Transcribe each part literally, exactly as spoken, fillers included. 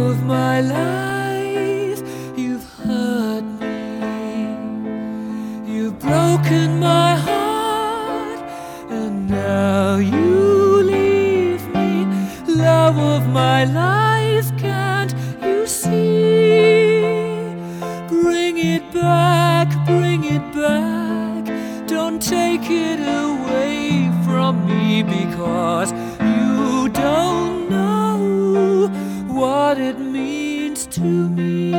of my life, you've hurt me, you've broken my heart, and now you leave me. Love of my life, can't you see? Bring it back, bring it back, don't take it away from me, because you don't know what it means to me.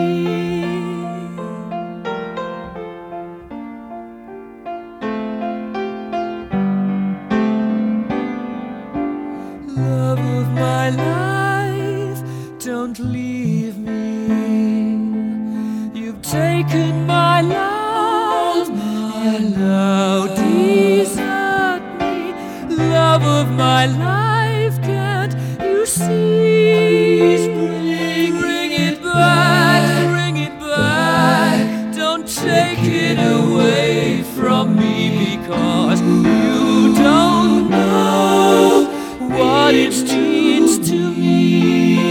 Love of my life, don't leave me. You've taken my love, and now desert me. Love of my life, can't you see? Bring, bring it back, bring it back, don't take it away from me, because you don't know what it means to me.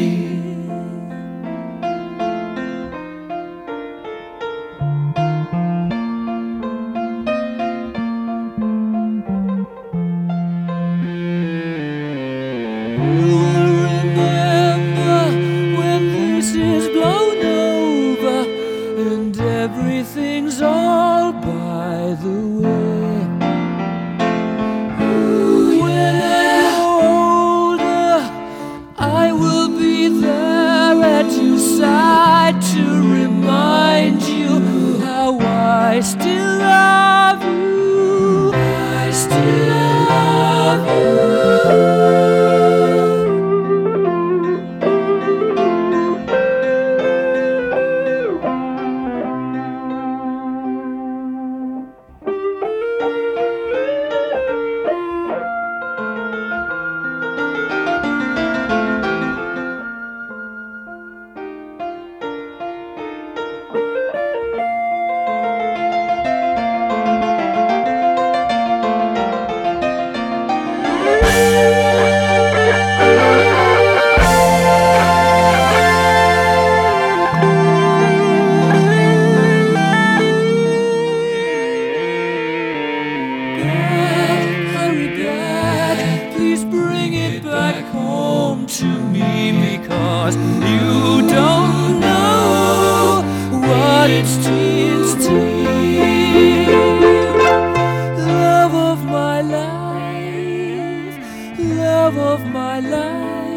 You'll remember when this is blown over and everything's all by the way. When I'm older, I will be there at your side to remind you how I still love you. I still love you. To me, because you don't know what it means to me. Love of my life, love of my life.